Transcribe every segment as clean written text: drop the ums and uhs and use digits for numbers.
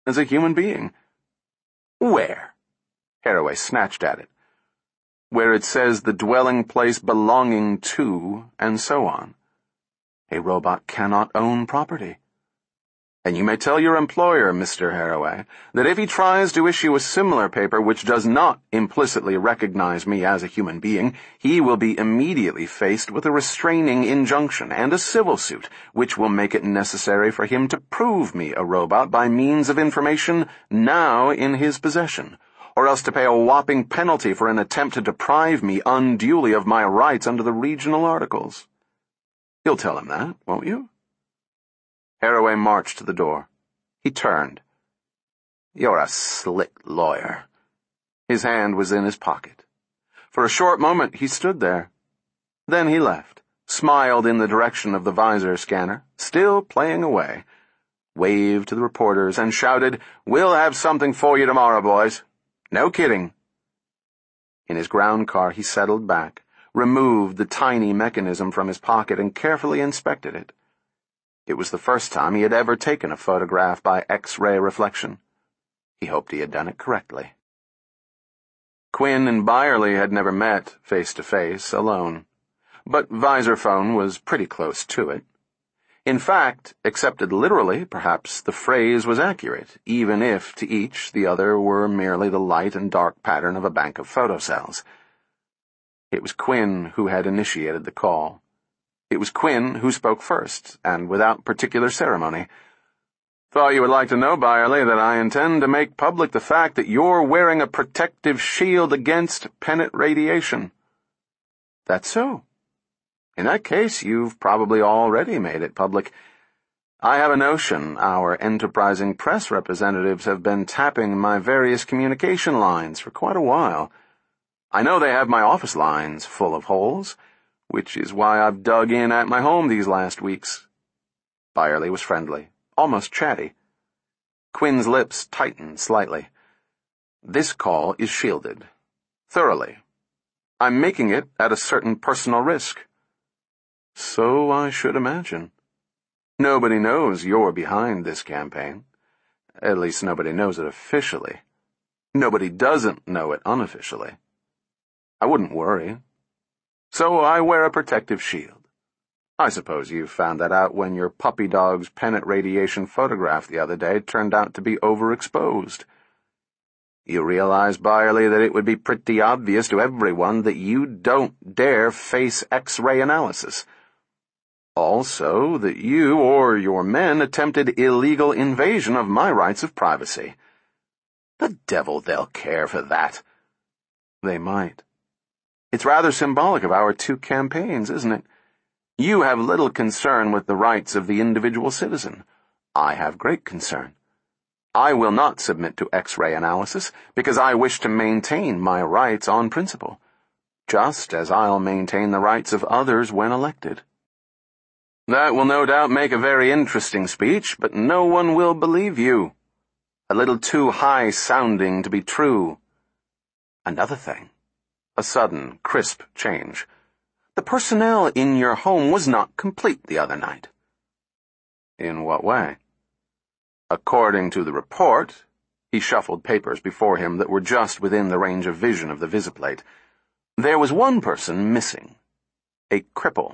as a human being. Where? Haraway snatched at it. Where it says the dwelling place belonging to, and so on. A robot cannot own property. And you may tell your employer, Mr. Haraway, that if he tries to issue a similar paper which does not implicitly recognize me as a human being, he will be immediately faced with a restraining injunction and a civil suit, which will make it necessary for him to prove me a robot by means of information now in his possession, or else to pay a whopping penalty for an attempt to deprive me unduly of my rights under the regional articles. You'll tell him that, won't you? Haraway marched to the door. He turned. You're a slick lawyer. His hand was in his pocket. For a short moment he stood there. Then he left, smiled in the direction of the visor scanner, still playing away, waved to the reporters, and shouted, "We'll have something for you tomorrow, boys. No kidding." In his ground car he settled back, removed the tiny mechanism from his pocket, and carefully inspected it. It was the first time he had ever taken a photograph by X-ray reflection. He hoped he had done it correctly. Quinn and Byerly had never met face-to-face, alone. But Visorphone was pretty close to it. In fact, accepted literally, perhaps the phrase was accurate, even if to each the other were merely the light and dark pattern of a bank of photocells. It was Quinn who had initiated the call. It was Quinn who spoke first, and without particular ceremony. Thought you would like to know, Byerly, that I intend to make public the fact that you're wearing a protective shield against Pennant radiation. That's so. In that case, you've probably already made it public. I have a notion our enterprising press representatives have been tapping my various communication lines for quite a while. I know they have my office lines full of holes, which is why I've dug in at my home these last weeks. Byerly was friendly, almost chatty. Quinn's lips tightened slightly. This call is shielded. Thoroughly. I'm making it at a certain personal risk. So I should imagine. Nobody knows you're behind this campaign. At least nobody knows it officially. Nobody doesn't know it unofficially. I wouldn't worry. So I wear a protective shield. I suppose you found that out when your puppy dog's Pennant radiation photograph the other day turned out to be overexposed. You realize, Byerly, that it would be pretty obvious to everyone that you don't dare face X-ray analysis. Also, that you or your men attempted illegal invasion of my rights of privacy. The devil they'll care for that. They might. It's rather symbolic of our two campaigns, isn't it? You have little concern with the rights of the individual citizen. I have great concern. I will not submit to X-ray analysis because I wish to maintain my rights on principle, just as I'll maintain the rights of others when elected. That will no doubt make a very interesting speech, but no one will believe you. A little too high-sounding to be true. Another thing. A sudden, crisp change. The personnel in your home was not complete the other night. In what way? According to the report, he shuffled papers before him that were just within the range of vision of the visiplate. There was one person missing. A cripple.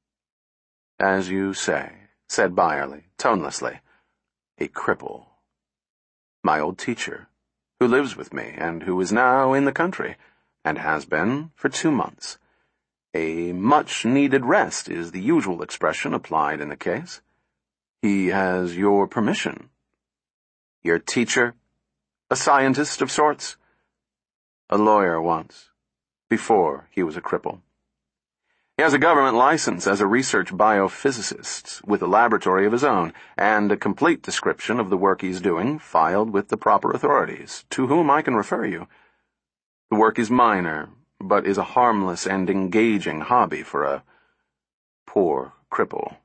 As you say, said Byerly, tonelessly. A cripple. My old teacher, who lives with me and who is now in the country, and has been for 2 months. A much-needed rest is the usual expression applied in the case. He has your permission. Your teacher? A scientist of sorts? A lawyer once, before he was a cripple. He has a government license as a research biophysicist with a laboratory of his own, and a complete description of the work he's doing filed with the proper authorities, to whom I can refer you. The work is minor, but is a harmless and engaging hobby for a poor cripple.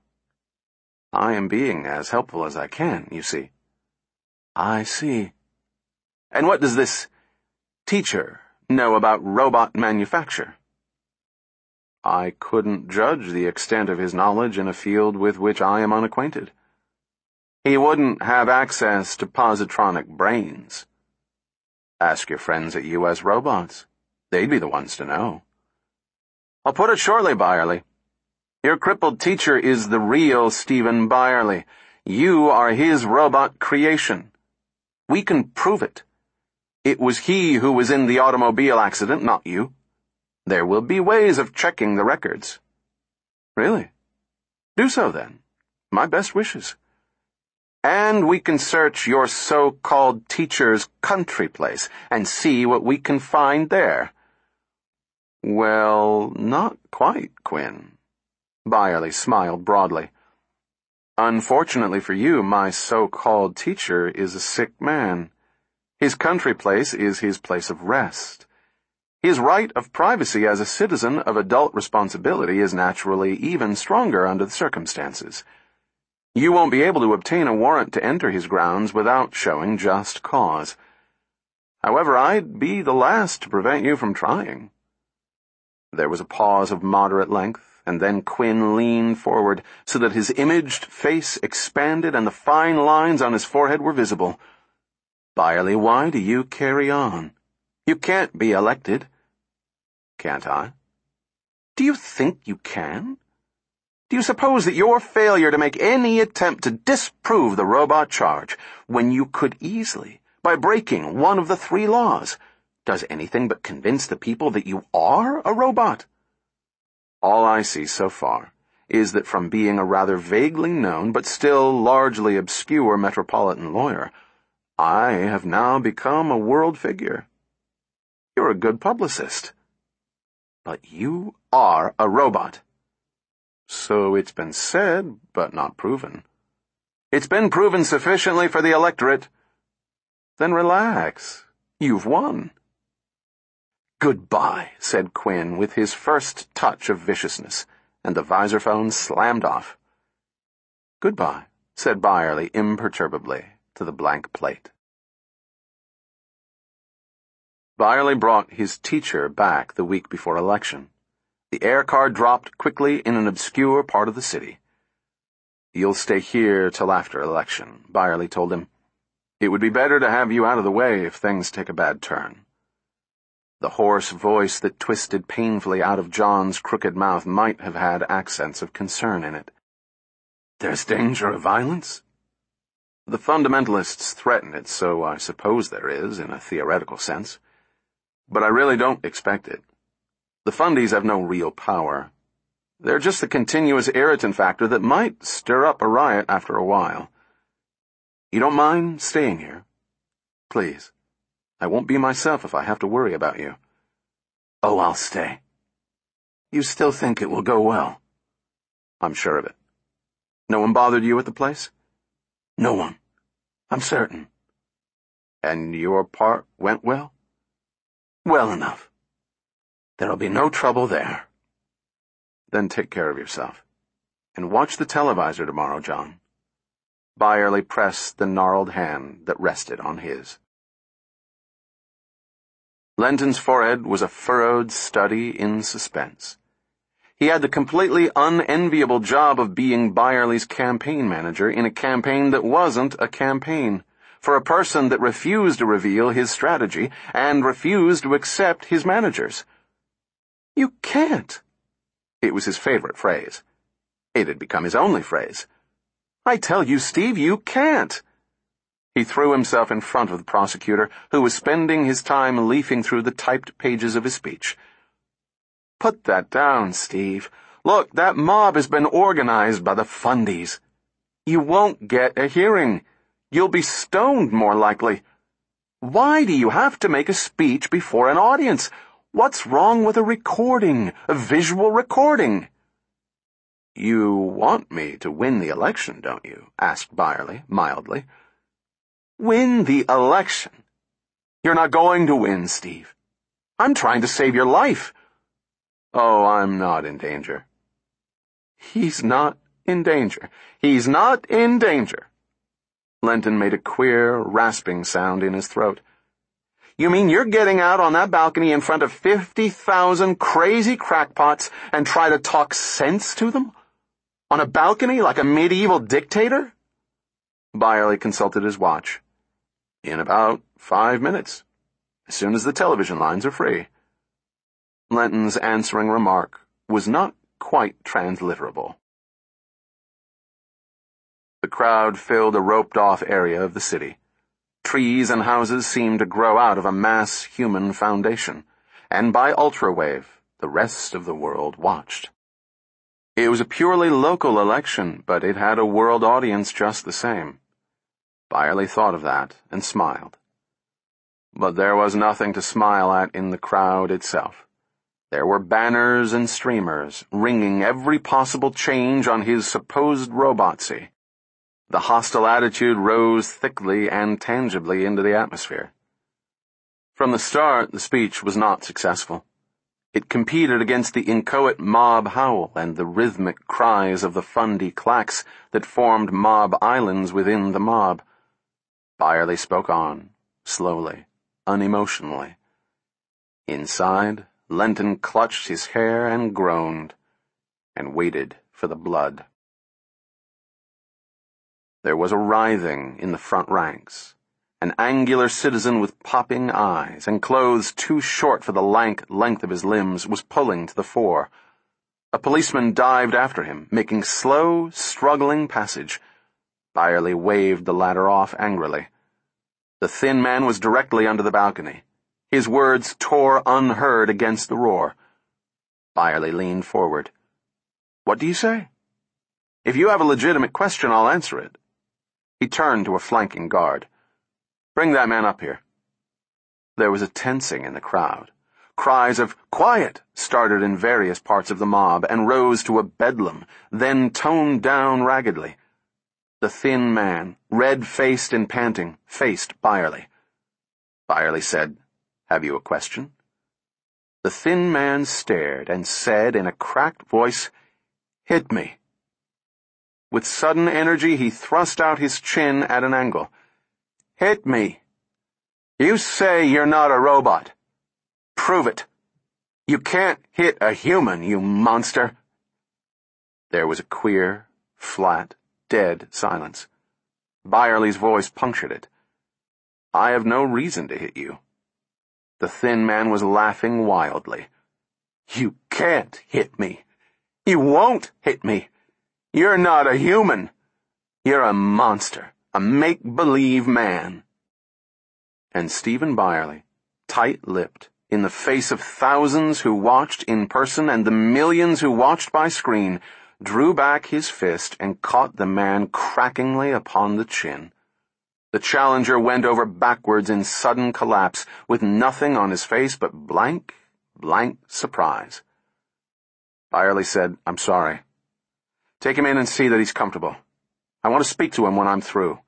I am being as helpful as I can, you see. I see. And what does this teacher know about robot manufacture? I couldn't judge the extent of his knowledge in a field with which I am unacquainted. He wouldn't have access to positronic brains. Ask your friends at US Robots. They'd be the ones to know. I'll put it shortly, Byerly. Your crippled teacher is the real Stephen Byerly. You are his robot creation. We can prove it. It was he who was in the automobile accident, not you. There will be ways of checking the records. Really? Do so then. My best wishes. And we can search your so-called teacher's country place and see what we can find there. Well, not quite, Quinn. Byerly smiled broadly. Unfortunately for you, my so-called teacher is a sick man. His country place is his place of rest. His right of privacy as a citizen of adult responsibility is naturally even stronger under the circumstances. You won't be able to obtain a warrant to enter his grounds without showing just cause. However, I'd be the last to prevent you from trying. There was a pause of moderate length, and then Quinn leaned forward so that his imaged face expanded and the fine lines on his forehead were visible. Byerly, why do you carry on? You can't be elected. Can't I? Do you think you can? Do you suppose that your failure to make any attempt to disprove the robot charge, when you could easily, by breaking one of the 3 laws, does anything but convince the people that you are a robot? All I see so far is that from being a rather vaguely known but still largely obscure metropolitan lawyer, I have now become a world figure. You're a good publicist. But you are a robot. So it's been said, but not proven. It's been proven sufficiently for the electorate. Then relax. You've won. Goodbye, said Quinn with his first touch of viciousness, and the visor phone slammed off. Goodbye, said Byerly imperturbably to the blank plate. Byerly brought his teacher back the week before election. The air car dropped quickly in an obscure part of the city. You'll stay here till after election, Byerly told him. It would be better to have you out of the way if things take a bad turn. The hoarse voice that twisted painfully out of John's crooked mouth might have had accents of concern in it. There's danger of violence? The fundamentalists threaten it, so I suppose there is, in a theoretical sense. But I really don't expect it. The fundies have no real power. They're just the continuous irritant factor that might stir up a riot after a while. You don't mind staying here? Please. I won't be myself if I have to worry about you. Oh, I'll stay. You still think it will go well? I'm sure of it. No one bothered you at the place? No one. I'm certain. And your part went well? Well enough. There'll be no trouble there. Then take care of yourself. And watch the televisor tomorrow, John. Byerly pressed the gnarled hand that rested on his. Lenton's forehead was a furrowed study in suspense. He had the completely unenviable job of being Byerly's campaign manager in a campaign that wasn't a campaign, for a person that refused to reveal his strategy and refused to accept his managers. You can't. It was his favorite phrase. It had become his only phrase. I tell you, Steve, you can't. He threw himself in front of the prosecutor, who was spending his time leafing through the typed pages of his speech. Put that down, Steve. Look, that mob has been organized by the fundies. You won't get a hearing. You'll be stoned, more likely. Why do you have to make a speech before an audience? What's wrong with a recording, a visual recording? You want me to win the election, don't you? Asked Byerly, mildly. Win the election? You're not going to win, Steve. I'm trying to save your life. Oh, I'm not in danger. He's not in danger. He's not in danger. Lenton made a queer, rasping sound in his throat. You mean you're getting out on that balcony in front of 50,000 crazy crackpots and try to talk sense to them? On a balcony like a medieval dictator? Byerly consulted his watch. In about 5 minutes, as soon as the television lines are free. Lenton's answering remark was not quite transliterable. The crowd filled a roped-off area of the city. Trees and houses seemed to grow out of a mass human foundation, and by ultrawave, the rest of the world watched. It was a purely local election, but it had a world audience just the same. Byerly thought of that and smiled. But there was nothing to smile at in the crowd itself. There were banners and streamers, ringing every possible change on his supposed robotsy. The hostile attitude rose thickly and tangibly into the atmosphere. From the start, the speech was not successful. It competed against the inchoate mob howl and the rhythmic cries of the Fundy claques that formed mob islands within the mob. Byerly spoke on, slowly, unemotionally. Inside, Lenton clutched his hair and groaned, and waited for the blood. There was a writhing in the front ranks. An angular citizen with popping eyes and clothes too short for the lank length of his limbs was pulling to the fore. A policeman dived after him, making slow, struggling passage. Byerly waved the latter off angrily. The thin man was directly under the balcony. His words tore unheard against the roar. Byerly leaned forward. "What do you say? If you have a legitimate question, I'll answer it." He turned to a flanking guard. "Bring that man up here." There was a tensing in the crowd. Cries of "Quiet!" started in various parts of the mob and rose to a bedlam, then toned down raggedly. The thin man, red-faced and panting, faced Byerly. Byerly said, "Have you a question?" The thin man stared and said in a cracked voice, "Hit me." With sudden energy, he thrust out his chin at an angle. "Hit me. You say you're not a robot. Prove it. You can't hit a human, you monster." There was a queer, flat, dead silence. Byerly's voice punctured it. "I have no reason to hit you." The thin man was laughing wildly. "You can't hit me. You won't hit me. You're not a human. You're a monster, a make-believe man." And Stephen Byerly, tight-lipped, in the face of thousands who watched in person and the millions who watched by screen, drew back his fist and caught the man crackingly upon the chin. The challenger went over backwards in sudden collapse, with nothing on his face but blank surprise. Byerly said, "I'm sorry. Take him in and see that he's comfortable. I want to speak to him when I'm through."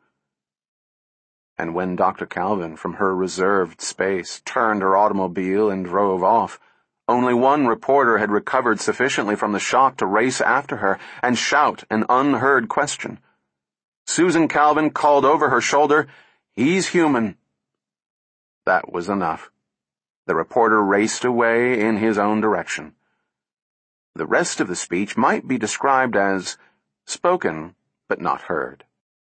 And when Dr. Calvin, from her reserved space, turned her automobile and drove off, only one reporter had recovered sufficiently from the shock to race after her and shout an unheard question. Susan Calvin called over her shoulder, "He's human." That was enough. The reporter raced away in his own direction. The rest of the speech might be described as spoken but not heard.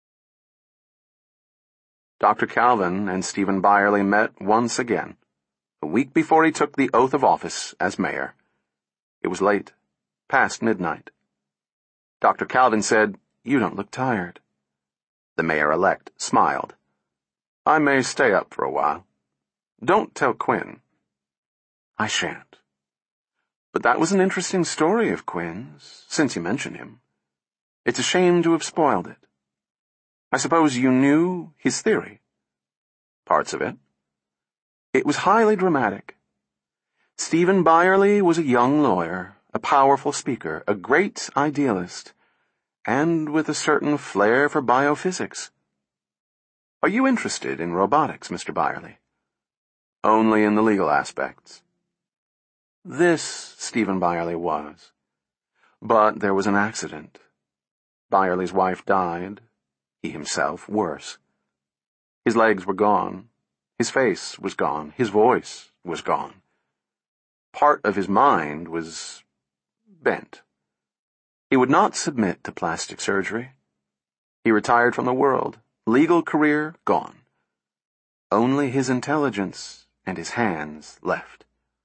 Dr. Calvin and Stephen Byerly met once again, a week before he took the oath of office as mayor. It was late, past midnight. Dr. Calvin said, "You don't look tired." The mayor-elect smiled. "I may stay up for a while. Don't tell Quinn." "I shan't. But that was an interesting story of Quinn's, since you mention him. It's a shame to have spoiled it. I suppose you knew his theory?" "Parts of it." "It was highly dramatic. Stephen Byerly was a young lawyer, a powerful speaker, a great idealist, and with a certain flair for biophysics. Are you interested in robotics, Mr. Byerly?" "Only in the legal aspects." This Stephen Byerly was. But there was an accident. Byerly's wife died, he himself worse. His legs were gone, his face was gone, his voice was gone. Part of his mind was bent. He would not submit to plastic surgery. He retired from the world, legal career gone. Only his intelligence and his hands left.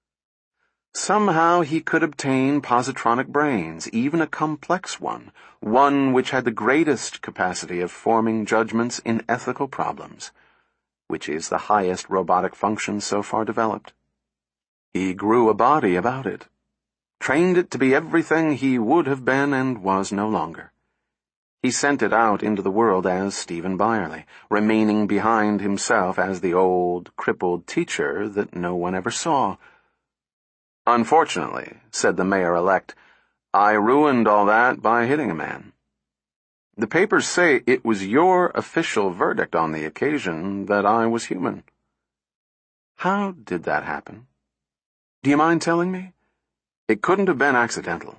Somehow he could obtain positronic brains, even a complex one which had the greatest capacity of forming judgments in ethical problems, which is the highest robotic function so far developed. He grew a body about it, trained it to be everything he would have been and was no longer. He sent it out into the world as Stephen Byerly, remaining behind himself as the old, crippled teacher that no one ever saw. "Unfortunately," said the mayor-elect, "I ruined all that by hitting a man. The papers say it was your official verdict on the occasion that I was human." "How did that happen? Do you mind telling me? It couldn't have been accidental."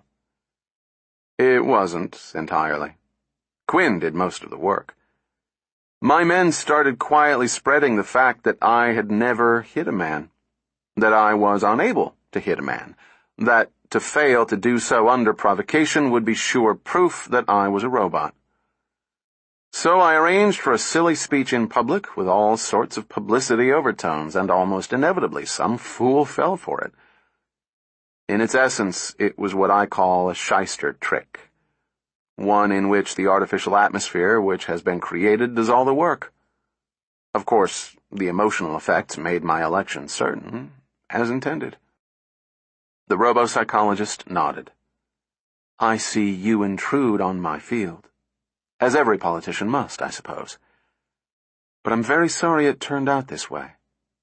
"It wasn't, entirely. Quinn did most of the work. My men started quietly spreading the fact that I had never hit a man, that I was unable to hit a man, that to fail to do so under provocation would be sure proof that I was a robot. So I arranged for a silly speech in public with all sorts of publicity overtones, and almost inevitably some fool fell for it. In its essence, it was what I call a shyster trick. One in which the artificial atmosphere which has been created does all the work. Of course, the emotional effects made my election certain, as intended." The robo-psychologist nodded. "I see you intrude on my field. As every politician must, I suppose. But I'm very sorry it turned out this way.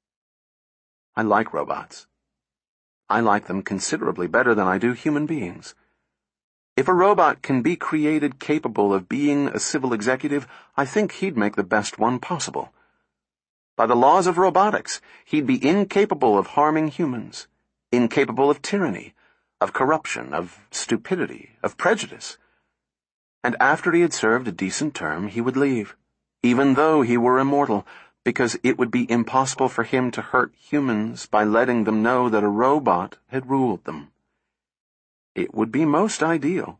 I like robots. I like them considerably better than I do human beings. If a robot can be created capable of being a civil executive, I think he'd make the best one possible. By the laws of robotics, he'd be incapable of harming humans, incapable of tyranny, of corruption, of stupidity, of prejudice. And after he had served a decent term, he would leave, even though he were immortal, because it would be impossible for him to hurt humans by letting them know that a robot had ruled them. It would be most ideal.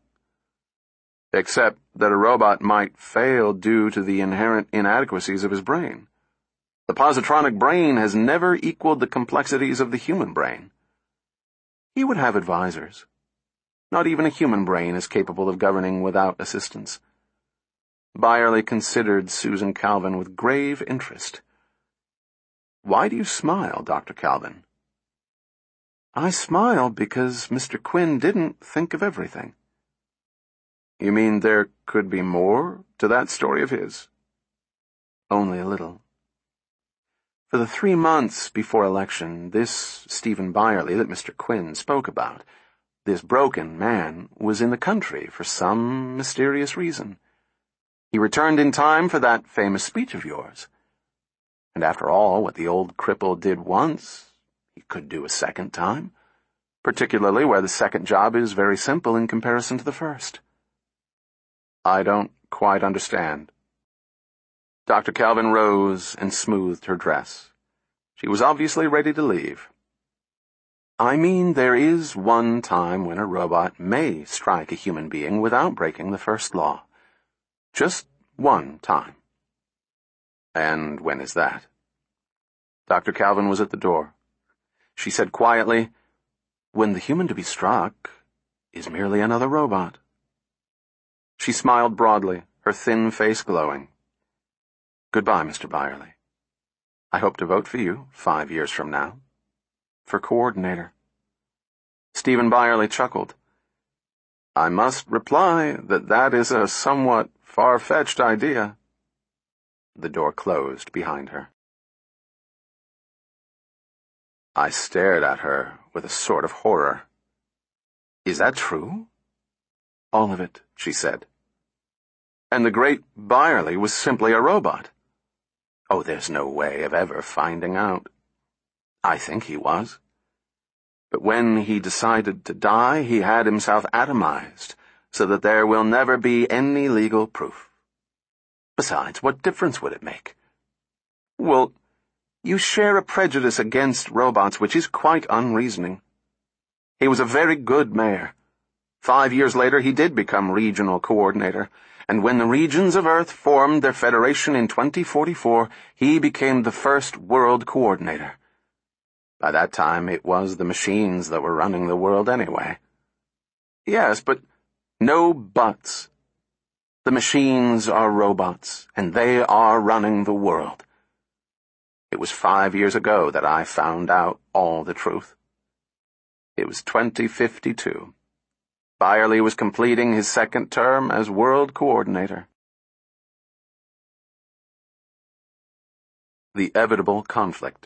Except that a robot might fail due to the inherent inadequacies of his brain. The positronic brain has never equaled the complexities of the human brain. He would have advisors. Not even a human brain is capable of governing without assistance." Byerly considered Susan Calvin with grave interest. "Why do you smile, Dr. Calvin?" "I smile because Mr. Quinn didn't think of everything." "You mean there could be more to that story of his?" "Only a little. For the 3 months before election, this Stephen Byerly that Mr. Quinn spoke about, this broken man, was in the country for some mysterious reason. He returned in time for that famous speech of yours. And after all, what the old cripple did once, he could do a second time, particularly where the second job is very simple in comparison to the first." "I don't quite understand." Dr. Calvin rose and smoothed her dress. She was obviously ready to leave. "I mean, there is one time when a robot may strike a human being without breaking the first law. Just one time." "And when is that?" Dr. Calvin was at the door. She said quietly, "When the human to be struck is merely another robot." She smiled broadly, her thin face glowing. "Goodbye, Mr. Byerly. I hope to vote for you 5 years from now. For coordinator." Stephen Byerly chuckled. "I must reply that that is a somewhat far-fetched idea." The door closed behind her. I stared at her with a sort of horror. "Is that true?" "All of it," she said. "And the great Byerly was simply a robot?" "Oh, there's no way of ever finding out." "I think he was. But when he decided to die, he had himself atomized, so that there will never be any legal proof. Besides, what difference would it make?" "Well, you share a prejudice against robots which is quite unreasoning. He was a very good mayor. 5 years later, he did become regional coordinator, and when the regions of Earth formed their federation in 2044, he became the first world coordinator. By that time, it was the machines that were running the world anyway. Yes, but no buts. The machines are robots, and they are running the world. It was 5 years ago that I found out all the truth. It was 2052. Byerly was completing his second term as world coordinator. The inevitable conflict.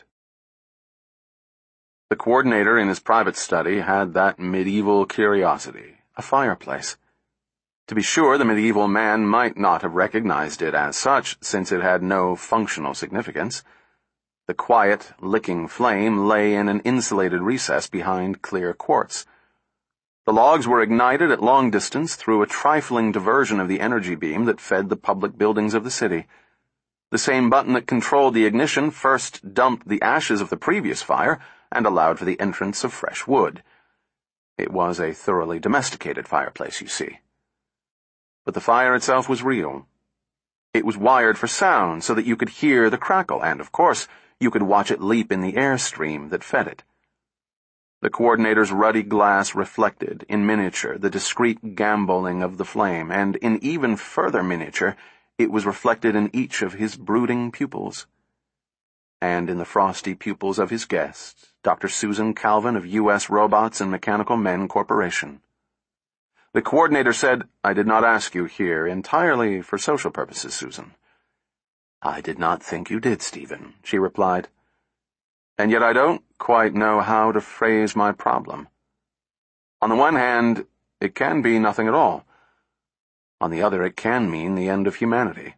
The coordinator in his private study had that medieval curiosity, a fireplace. To be sure, the medieval man might not have recognized it as such, since it had no functional significance. The quiet, licking flame lay in an insulated recess behind clear quartz. The logs were ignited at long distance through a trifling diversion of the energy beam that fed the public buildings of the city. The same button that controlled the ignition first dumped the ashes of the previous fire and allowed for the entrance of fresh wood. It was a thoroughly domesticated fireplace, you see. But the fire itself was real. It was wired for sound so that you could hear the crackle, and, of course, you could watch it leap in the airstream that fed it. The coordinator's ruddy glass reflected, in miniature, the discreet gamboling of the flame, and in even further miniature, it was reflected in each of his brooding pupils. And in the frosty pupils of his guest, Dr. Susan Calvin of U.S. Robots and Mechanical Men Corporation. The coordinator said, "I did not ask you here entirely for social purposes, Susan." "I did not think you did, Stephen," she replied. "And yet I don't quite know how to phrase my problem. On the one hand, it can be nothing at all. On the other, it can mean the end of humanity.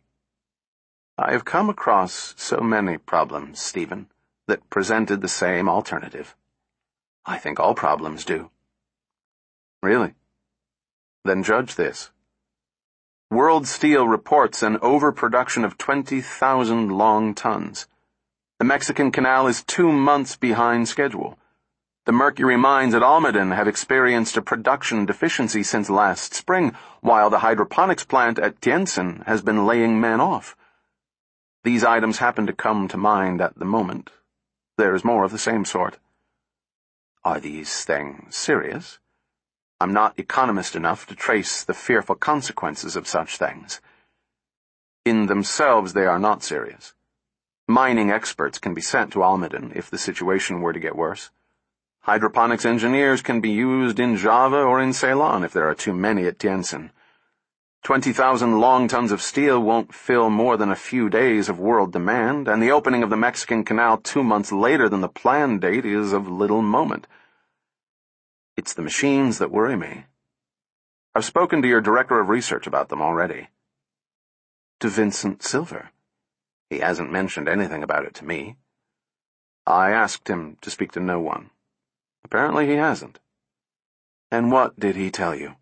I have come across so many problems, Stephen, that presented the same alternative. I think all problems do." "Really? Then judge this. World Steel reports an overproduction of 20,000 long tons. The Mexican Canal is 2 months behind schedule. The mercury mines at Almaden have experienced a production deficiency since last spring, while the hydroponics plant at Tientsin has been laying men off. These items happen to come to mind at the moment. There is more of the same sort. Are these things serious? I'm not economist enough to trace the fearful consequences of such things. In themselves, they are not serious. Mining experts can be sent to Almaden if the situation were to get worse. Hydroponics engineers can be used in Java or in Ceylon if there are too many at Tientsin. 20,000 long tons of steel won't fill more than a few days of world demand, and the opening of the Mexican Canal 2 months later than the planned date is of little moment. It's the machines that worry me. I've spoken to your director of research about them already." "To Vincent Silver? He hasn't mentioned anything about it to me." "I asked him to speak to no one. Apparently he hasn't." "And what did he tell you?"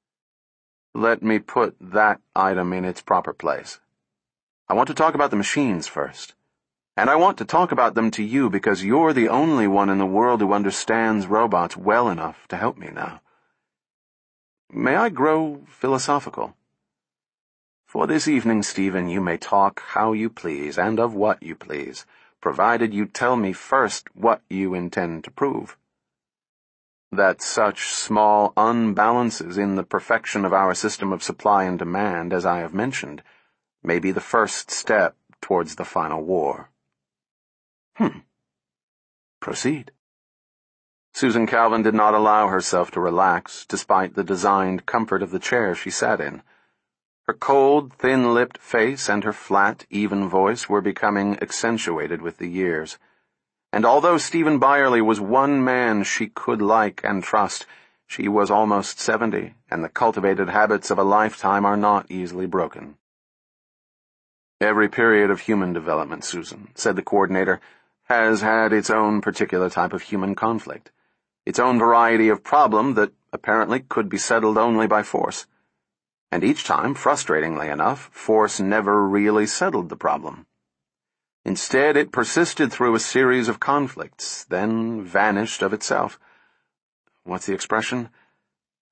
"Let me put that item in its proper place. I want to talk about the machines first. And I want to talk about them to you because you're the only one in the world who understands robots well enough to help me now. May I grow philosophical? For this evening, Stephen, you may talk how you please and of what you please, provided you tell me first what you intend to prove. That such small unbalances in the perfection of our system of supply and demand, as I have mentioned, may be the first step towards the final war." Proceed." Susan Calvin did not allow herself to relax, despite the designed comfort of the chair she sat in. Her cold, thin-lipped face and her flat, even voice were becoming accentuated with the years. And although Stephen Byerly was one man she could like and trust, she was almost 70, and the cultivated habits of a lifetime are not easily broken. "Every period of human development, Susan," said the coordinator, "has had its own particular type of human conflict, its own variety of problem that apparently could be settled only by force. And each time, frustratingly enough, force never really settled the problem. Instead, it persisted through a series of conflicts, then vanished of itself. What's the expression?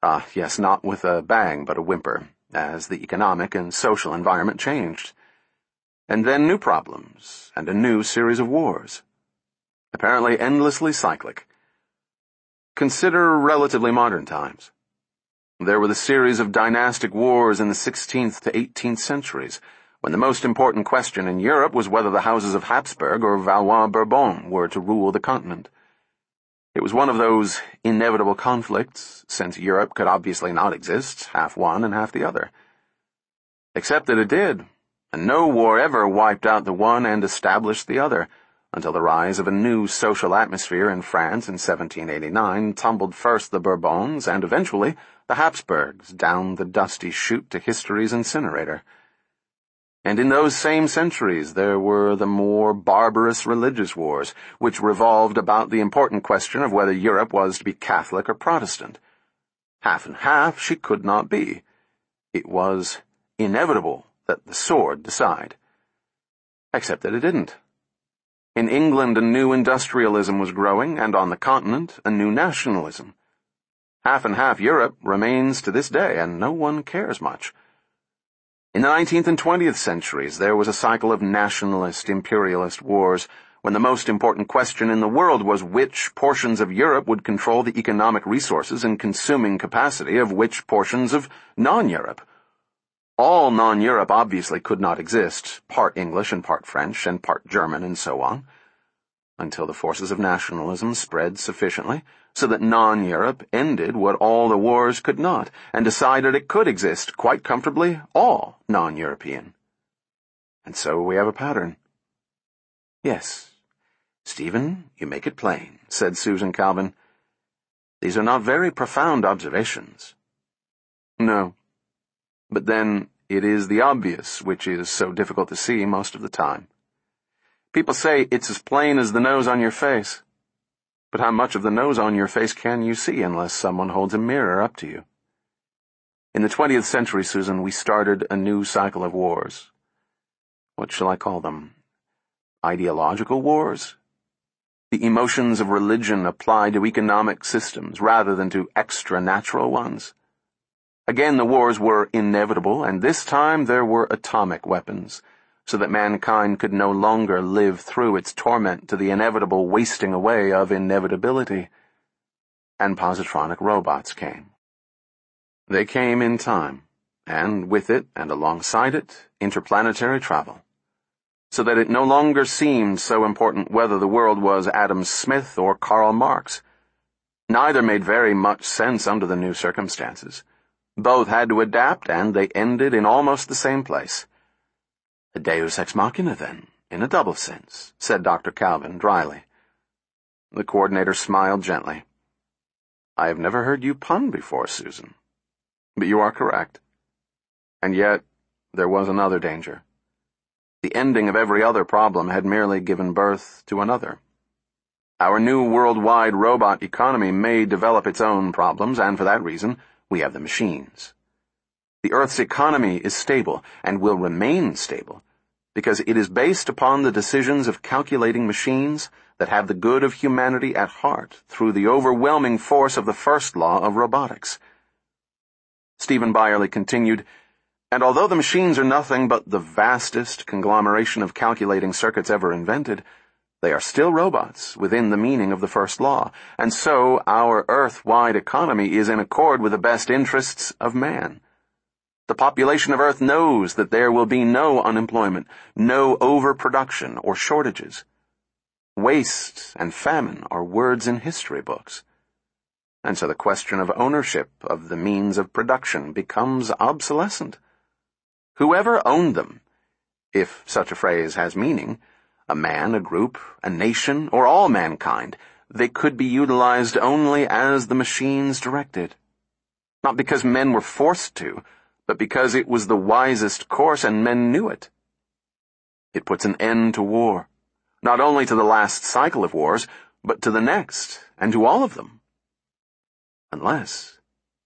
Yes, not with a bang, but a whimper, as the economic and social environment changed. And then new problems, and a new series of wars. Apparently endlessly cyclic. Consider relatively modern times. There were the series of dynastic wars in the 16th to 18th centuries, when the most important question in Europe was whether the houses of Habsburg or Valois-Bourbon were to rule the continent. It was one of those inevitable conflicts, since Europe could obviously not exist, half one and half the other. Except that it did, and no war ever wiped out the one and established the other, until the rise of a new social atmosphere in France in 1789 tumbled first the Bourbons and eventually the Habsburgs down the dusty chute to history's incinerator. And in those same centuries there were the more barbarous religious wars, which revolved about the important question of whether Europe was to be Catholic or Protestant. Half and half she could not be. It was inevitable that the sword decide. Except that it didn't. In England a new industrialism was growing, and on the continent a new nationalism. Half and half Europe remains to this day, and no one cares much. In the 19th and 20th centuries, there was a cycle of nationalist, imperialist wars, when the most important question in the world was which portions of Europe would control the economic resources and consuming capacity of which portions of non-Europe. All non-Europe obviously could not exist, part English and part French and part German and so on, until the forces of nationalism spread sufficiently so that non-Europe ended what all the wars could not, and decided it could exist quite comfortably, all non-European. And so we have a pattern. Yes, Stephen, you make it plain, said Susan Calvin. These are not very profound observations. No. But then it is the obvious which is so difficult to see most of the time. People say it's as plain as the nose on your face. But how much of the nose on your face can you see unless someone holds a mirror up to you? In the 20th century, Susan, we started a new cycle of wars. What shall I call them? Ideological wars? The emotions of religion apply to economic systems rather than to extra-natural ones. Again, the wars were inevitable, and this time there were atomic weapons, so that mankind could no longer live through its torment to the inevitable wasting away of inevitability. And positronic robots came. They came in time, and with it and alongside it, interplanetary travel, so that it no longer seemed so important whether the world was Adam Smith or Karl Marx. Neither made very much sense under the new circumstances. Both had to adapt, and they ended in almost the same place. A deus ex machina, then, in a double sense, said Dr. Calvin dryly. The coordinator smiled gently. I have never heard you pun before, Susan. But you are correct. And yet, there was another danger. The ending of every other problem had merely given birth to another. Our new worldwide robot economy may develop its own problems, and for that reason, we have the machines. The Earth's economy is stable, and will remain stable, because it is based upon the decisions of calculating machines that have the good of humanity at heart through the overwhelming force of the first law of robotics. Stephen Byerly continued, and although the machines are nothing but the vastest conglomeration of calculating circuits ever invented, they are still robots within the meaning of the first law, and so our Earth-wide economy is in accord with the best interests of man. The population of Earth knows that there will be no unemployment, no overproduction or shortages. Waste and famine are words in history books. And so the question of ownership of the means of production becomes obsolescent. Whoever owned them, if such a phrase has meaning, a man, a group, a nation, or all mankind, they could be utilized only as the machines directed. Not because men were forced to, but because it was the wisest course and men knew it. It puts an end to war, not only to the last cycle of wars, but to the next, and to all of them. Unless.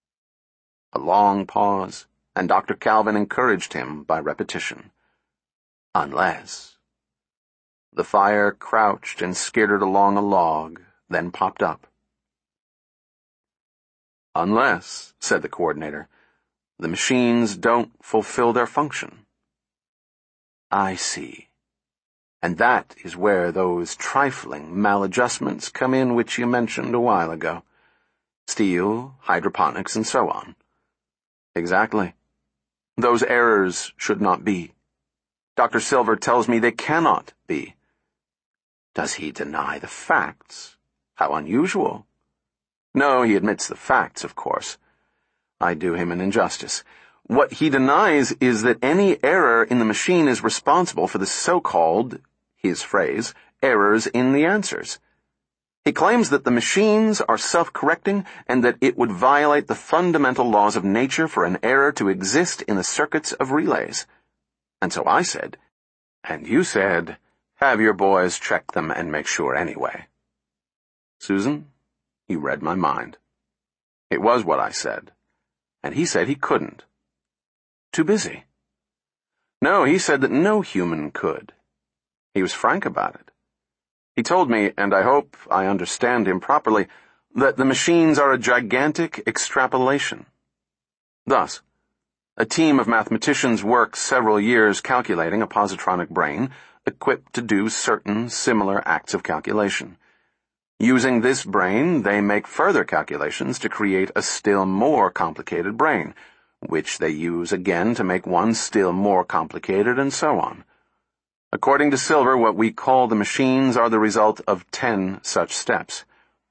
A long pause, and Dr. Calvin encouraged him by repetition. Unless. The fire crouched and skittered along a log, then popped up. Unless, said the coordinator, the machines don't fulfill their function. I see. And that is where those trifling maladjustments come in which you mentioned a while ago. Steel, hydroponics, and so on. Exactly. Those errors should not be. Dr. Silver tells me they cannot be. Does he deny the facts? How unusual. No, he admits the facts, of course. I do him an injustice. What he denies is that any error in the machine is responsible for the so-called, his phrase, errors in the answers. He claims that the machines are self-correcting and that it would violate the fundamental laws of nature for an error to exist in the circuits of relays. And so I said, and you said, have your boys check them and make sure anyway. Susan, you read my mind. It was what I said. And he said he couldn't. Too busy. No, he said that no human could. He was frank about it. He told me, and I hope I understand him properly, that the machines are a gigantic extrapolation. Thus, a team of mathematicians worked several years calculating a positronic brain equipped to do certain similar acts of calculation. Using this brain, they make further calculations to create a still more complicated brain, which they use again to make one still more complicated, and so on. According to Silver, what we call the machines are the result of 10 such steps.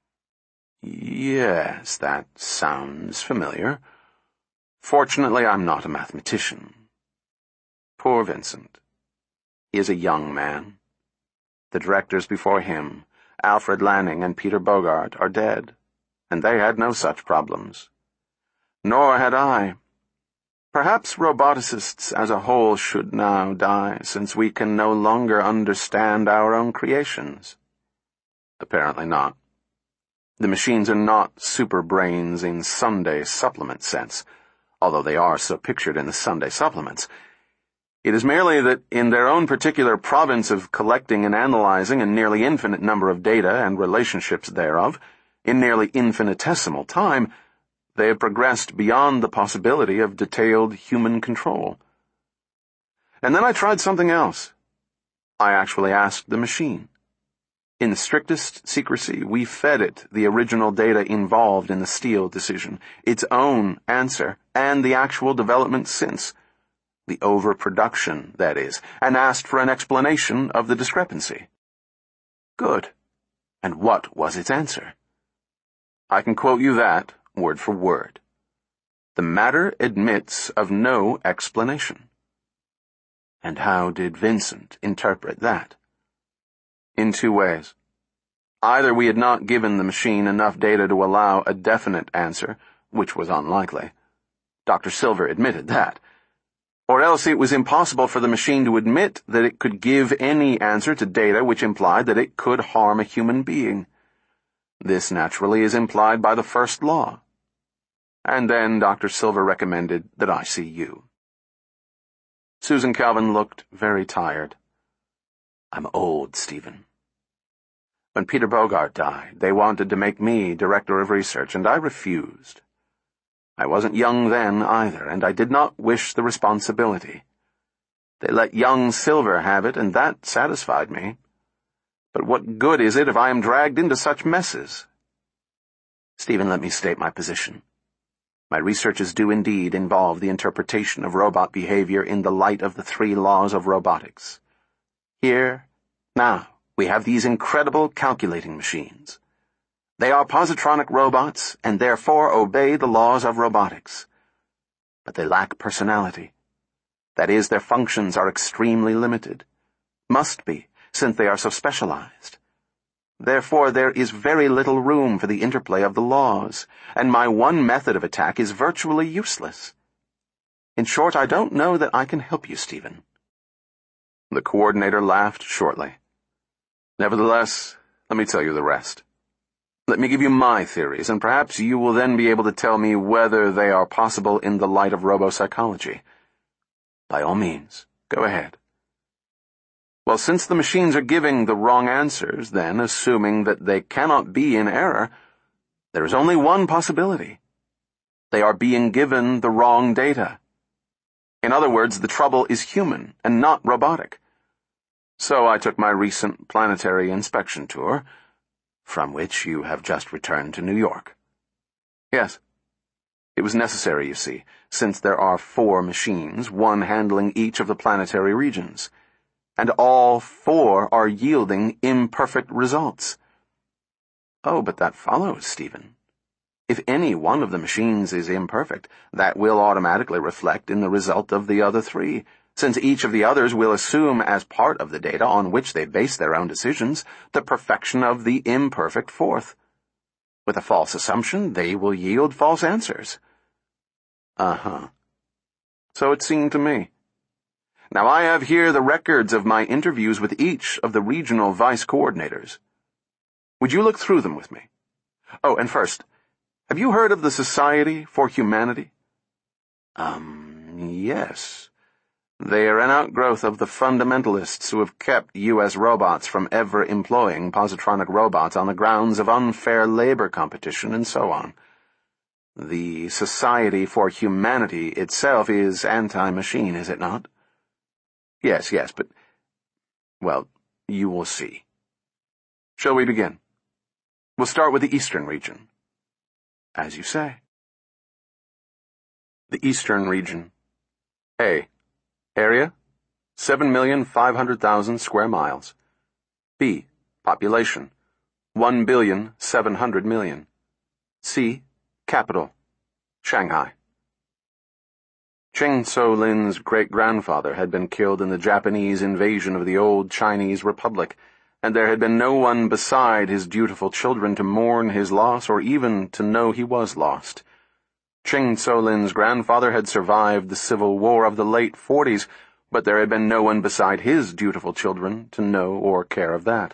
Yes, that sounds familiar. Fortunately, I'm not a mathematician. Poor Vincent. He is a young man. The directors before him, Alfred Lanning and Peter Bogart, are dead, and they had no such problems. Nor had I. Perhaps roboticists as a whole should now die, since we can no longer understand our own creations. Apparently not. The machines are not super brains in Sunday supplement sense, although they are so pictured in the Sunday supplements. It is merely that in their own particular province of collecting and analyzing a nearly infinite number of data and relationships thereof, in nearly infinitesimal time, they have progressed beyond the possibility of detailed human control. And then I tried something else. I actually asked the machine. In the strictest secrecy, we fed it the original data involved in the Steele decision, its own answer, and the actual development since. The overproduction, that is, and asked for an explanation of the discrepancy. Good. And what was its answer? I can quote you that, word for word. The matter admits of no explanation. And how did Vincent interpret that? In 2 ways. Either we had not given the machine enough data to allow a definite answer, which was unlikely. Dr. Silver admitted that. Or else it was impossible for the machine to admit that it could give any answer to data which implied that it could harm a human being. This naturally is implied by the first law. And then Dr. Silver recommended that I see you. Susan Calvin looked very tired. I'm old, Stephen. When Peter Bogart died, they wanted to make me director of research, and I refused. I wasn't young then either, and I did not wish the responsibility. They let young Silver have it, and that satisfied me. But what good is it if I am dragged into such messes? Stephen, let me state my position. My researches do indeed involve the interpretation of robot behavior in the light of the 3 laws of robotics. Here, now, we have these incredible calculating machines. They are positronic robots and therefore obey the laws of robotics. But they lack personality. That is, their functions are extremely limited. Must be, since they are so specialized. Therefore, there is very little room for the interplay of the laws, and my one method of attack is virtually useless. In short, I don't know that I can help you, Stephen. The coordinator laughed shortly. Nevertheless, let me tell you the rest. Let me give you my theories, and perhaps you will then be able to tell me whether they are possible in the light of robopsychology. By all means, go ahead. Well, since the machines are giving the wrong answers, then, assuming that they cannot be in error, there is only one possibility. They are being given the wrong data. In other words, the trouble is human and not robotic. So I took my recent planetary inspection tour, from which you have just returned to New York. Yes. It was necessary, you see, since there are 4 machines, one handling each of the planetary regions, and all 4 are yielding imperfect results. Oh, but that follows, Stephen. If any one of the machines is imperfect, that will automatically reflect in the result of the other 3, since each of the others will assume as part of the data on which they base their own decisions the perfection of the imperfect 4th. With a false assumption, they will yield false answers. Uh-huh. So it seemed to me. Now I have here the records of my interviews with each of the regional vice coordinators. Would you look through them with me? Oh, and first, have you heard of the Society for Humanity? Yes. They are an outgrowth of the fundamentalists who have kept U.S. robots from ever employing positronic robots on the grounds of unfair labor competition and so on. The Society for Humanity itself is anti-machine, is it not? Yes, but, well, you will see. Shall we begin? We'll start with the Eastern region. As you say. The Eastern region. A. Area, 7,500,000 square miles. B. Population, 1,700,000,000. C. Capital, Shanghai. Cheng So-lin's great-grandfather had been killed in the Japanese invasion of the old Chinese Republic, and there had been no one beside his dutiful children to mourn his loss or even to know he was lost. Cheng So-lin's grandfather had survived the Civil War of the late 40s, but there had been no one beside his dutiful children to know or care of that.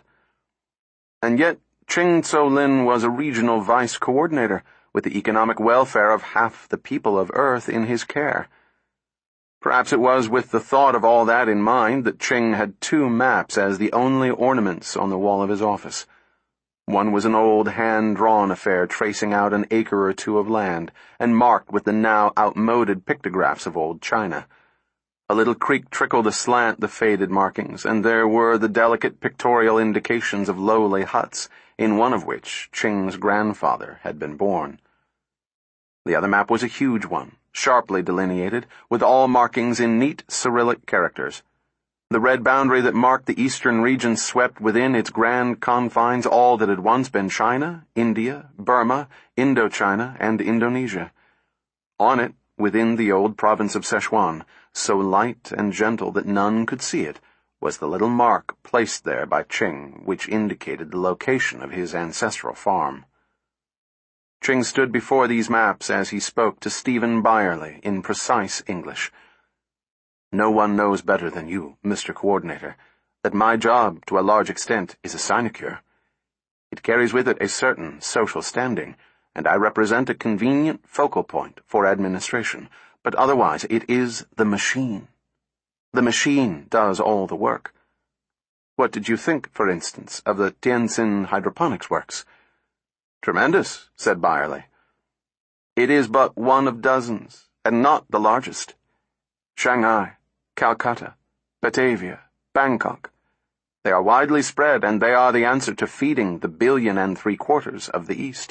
And yet, Cheng So-lin was a regional vice coordinator, with the economic welfare of half the people of Earth in his care. Perhaps it was with the thought of all that in mind that Cheng had 2 maps as the only ornaments on the wall of his office. One was an old hand-drawn affair tracing out an acre or 2 of land, and marked with the now outmoded pictographs of old China. A little creek trickled aslant the faded markings, and there were the delicate pictorial indications of lowly huts, in one of which Cheng's grandfather had been born. The other map was a huge one, sharply delineated, with all markings in neat Cyrillic characters. The red boundary that marked the eastern region swept within its grand confines all that had once been China, India, Burma, Indochina, and Indonesia. On it, within the old province of Sichuan, so light and gentle that none could see it, was the little mark placed there by Cheng, which indicated the location of his ancestral farm. Cheng stood before these maps as he spoke to Stephen Byerly in precise English. No one knows better than you, Mr. Coordinator, that my job, to a large extent, is a sinecure. It carries with it a certain social standing, and I represent a convenient focal point for administration, but otherwise it is the machine. The machine does all the work. What did you think, for instance, of the Tianjin Hydroponics Works? Tremendous, said Byerly. It is but one of dozens, and not the largest. Shanghai, Calcutta, Batavia, Bangkok. They are widely spread, and they are the answer to feeding the 1.75 billion of the East.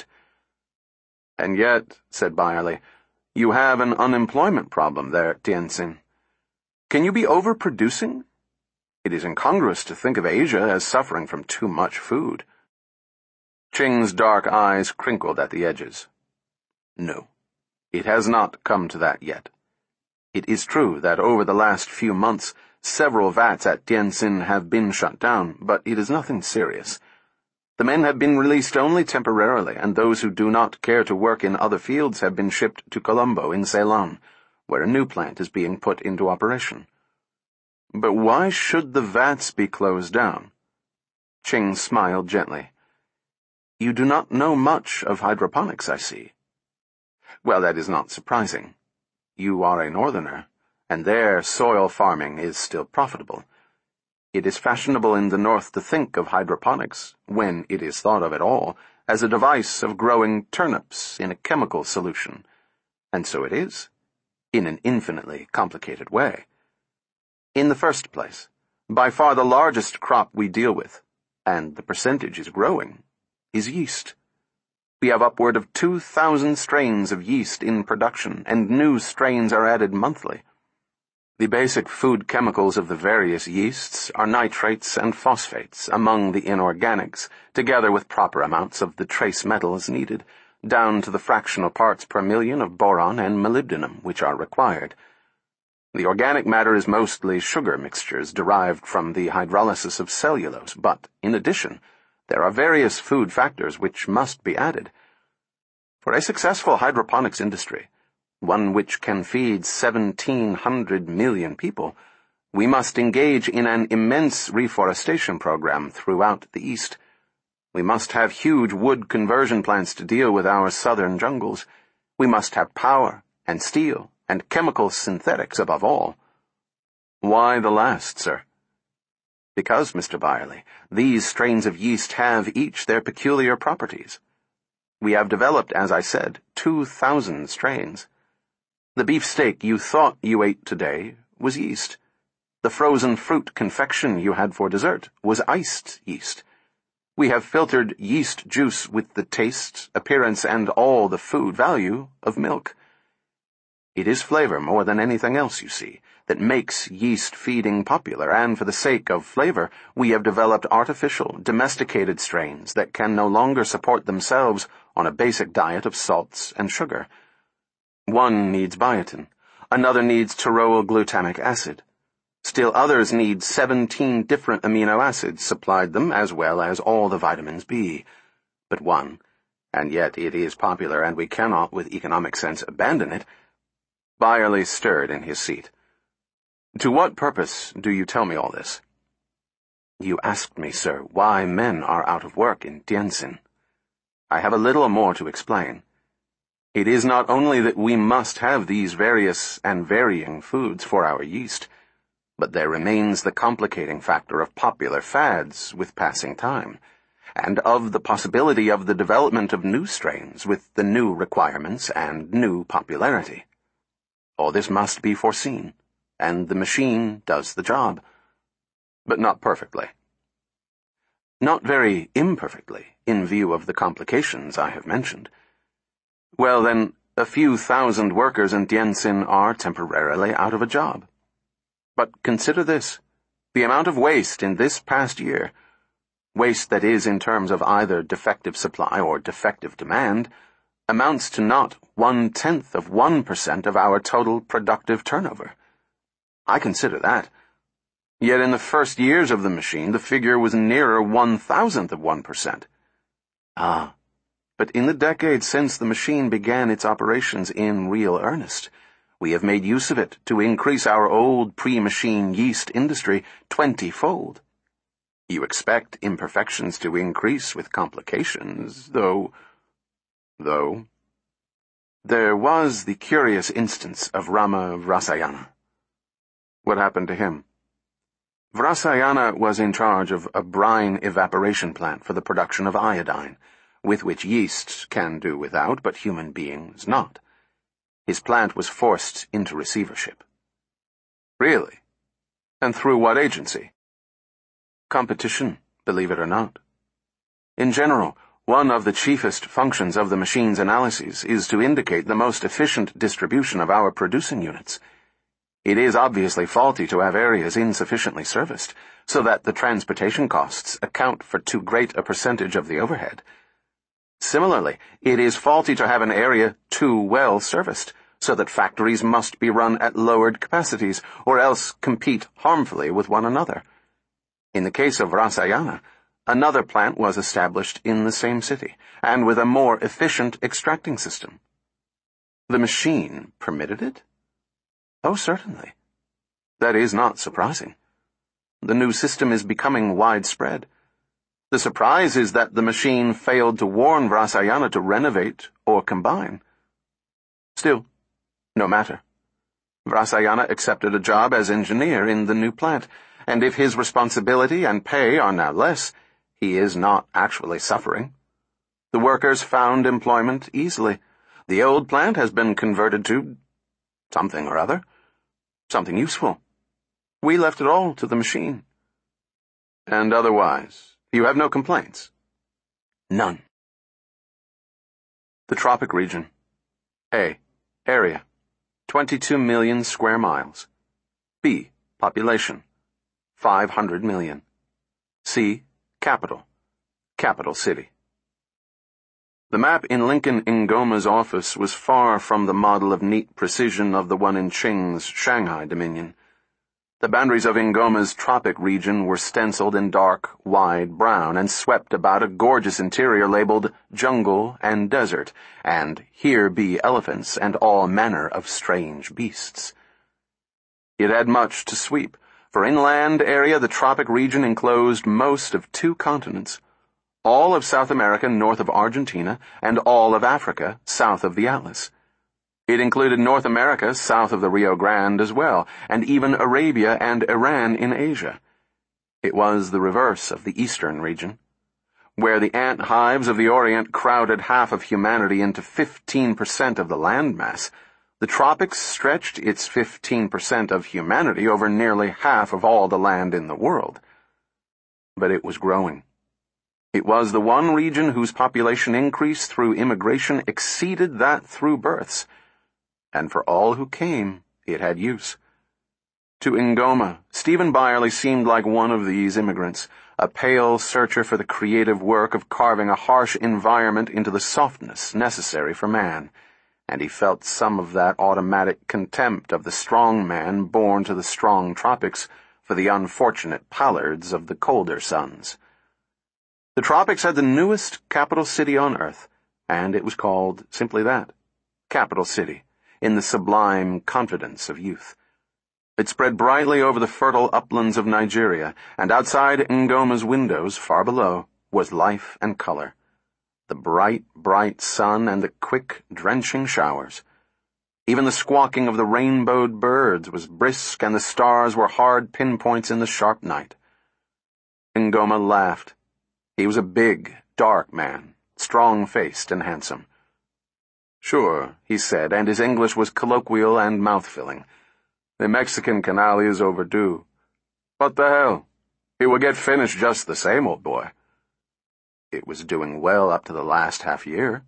And yet, said Byerly, you have an unemployment problem there at Tianjin. Can you be overproducing? It is incongruous to think of Asia as suffering from too much food. Cheng's dark eyes crinkled at the edges. No, it has not come to that yet. It is true that over the last few months, several vats at Tianjin have been shut down, but it is nothing serious. The men have been released only temporarily, and those who do not care to work in other fields have been shipped to Colombo in Ceylon, where a new plant is being put into operation. But why should the vats be closed down? Cheng smiled gently. You do not know much of hydroponics, I see. Well, that is not surprising. You are a northerner, and there soil farming is still profitable. It is fashionable in the north to think of hydroponics, when it is thought of at all, as a device of growing turnips in a chemical solution. And so it is, in an infinitely complicated way. In the first place, by far the largest crop we deal with, and the percentage is growing, is yeast. We have upward of 2,000 strains of yeast in production, and new strains are added monthly. The basic food chemicals of the various yeasts are nitrates and phosphates among the inorganics, together with proper amounts of the trace metals needed, down to the fractional parts per million of boron and molybdenum which are required. The organic matter is mostly sugar mixtures derived from the hydrolysis of cellulose, but, in addition, there are various food factors which must be added. For a successful hydroponics industry, one which can feed 1,700 million people, we must engage in an immense reforestation program throughout the East. We must have huge wood conversion plants to deal with our southern jungles. We must have power and steel and chemical synthetics above all. Why the last, sir? Because, Mr. Byerly, these strains of yeast have each their peculiar properties. We have developed, as I said, 2,000 strains. The beefsteak you thought you ate today was yeast. The frozen fruit confection you had for dessert was iced yeast. We have filtered yeast juice with the taste, appearance, and all the food value of milk. It is flavor more than anything else, you see, that makes yeast feeding popular, and for the sake of flavor, we have developed artificial, domesticated strains that can no longer support themselves on a basic diet of salts and sugar. One needs biotin, another needs tauryl glutamic acid. Still others need 17 different amino acids supplied them, as well as all the vitamins B. But one, and yet it is popular and we cannot with economic sense abandon it. Byerly stirred in his seat. To what purpose do you tell me all this? You asked me, sir, why men are out of work in Tientsin. I have a little more to explain. It is not only that we must have these various and varying foods for our yeast, but there remains the complicating factor of popular fads with passing time, and of the possibility of the development of new strains with the new requirements and new popularity. All this must be foreseen, and the machine does the job, but not perfectly. Not very imperfectly, in view of the complications I have mentioned. Well, then, a few thousand workers in Tientsin are temporarily out of a job. But consider this, the amount of waste in this past year, waste that is in terms of either defective supply or defective demand, amounts to not 0.1% of our total productive turnover. I consider that. Yet in the first years of the machine, the figure was nearer 0.1%. But in the decades since the machine began its operations in real earnest, we have made use of it to increase our old pre-machine yeast industry 20-fold. You expect imperfections to increase with complications, though there was the curious instance of Rama Vrasayana. What happened to him? Vrasayana was in charge of a brine evaporation plant for the production of iodine, with which yeast can do without, but human beings not. His plant was forced into receivership. Really? And through what agency? Competition, believe it or not. In general, one of the chiefest functions of the machine's analyses is to indicate the most efficient distribution of our producing units. It is obviously faulty to have areas insufficiently serviced, so that the transportation costs account for too great a percentage of the overhead. Similarly, it is faulty to have an area too well serviced, so that factories must be run at lowered capacities, or else compete harmfully with one another. In the case of Vrasayana, another plant was established in the same city, and with a more efficient extracting system. The machine permitted it? Oh, certainly. That is not surprising. The new system is becoming widespread. The surprise is that the machine failed to warn Vrasayana to renovate or combine. Still, no matter. Vrasayana accepted a job as engineer in the new plant, and if his responsibility and pay are now less, he is not actually suffering. The workers found employment easily. The old plant has been converted to something or other, something useful. We left it all to the machine. And otherwise, you have no complaints? None. The tropic region. A. Area. 22 million square miles. B. Population. 500 million. C. Capital. Capital city. The map in Lincoln Ngoma's office was far from the model of neat precision of the one in Qing's Shanghai Dominion. The boundaries of Ngoma's tropic region were stenciled in dark, wide brown and swept about a gorgeous interior labeled jungle and desert, and here be elephants and all manner of strange beasts. It had much to sweep. For inland area, the tropic region enclosed most of 2 continents, all of South America north of Argentina, and all of Africa south of the Atlas. It included North America south of the Rio Grande as well, and even Arabia and Iran in Asia. It was the reverse of the eastern region. Where the ant hives of the Orient crowded half of humanity into 15% of the landmass, the tropics stretched its 15% of humanity over nearly half of all the land in the world. But it was growing. It was the one region whose population increase through immigration exceeded that through births. And for all who came, it had use. To Ngoma, Stephen Byerly seemed like one of these immigrants, a pale searcher for the creative work of carving a harsh environment into the softness necessary for man, and he felt some of that automatic contempt of the strong man born to the strong tropics for the unfortunate pallards of the colder suns. The tropics had the newest capital city on earth, and it was called simply that, Capital City, in the sublime confidence of youth. It spread brightly over the fertile uplands of Nigeria, and outside Ngoma's windows, far below, was life and color. The bright, bright sun and the quick, drenching showers. Even the squawking of the rainbowed birds was brisk, and the stars were hard pinpoints in the sharp night. Ngoma laughed. He was a big, dark man, strong-faced and handsome. "Sure," he said, and his English was colloquial and mouth-filling. "The Mexican canal is overdue. What the hell? It will get finished just the same, old boy." It was doing well up to the last half-year.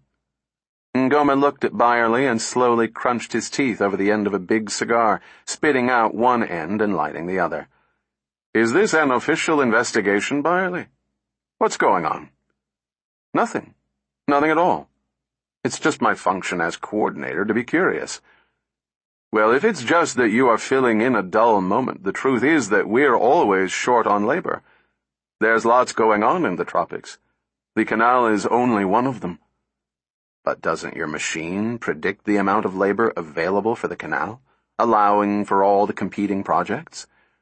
Ngoma looked at Byerly and slowly crunched his teeth over the end of a big cigar, spitting out one end and lighting the other. "Is this an official investigation, Byerly? What's going on?" "Nothing. Nothing at all. It's just my function as coordinator to be curious." "Well, if it's just that you are filling in a dull moment, the truth is that we're always short on labor. There's lots going on in the tropics. The canal is only one of them." "But doesn't your machine predict the amount of labor available for the canal, allowing for all the competing projects?"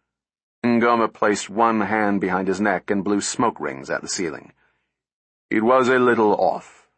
Ngoma placed one hand behind his neck and blew smoke rings at the ceiling. "It was a little off."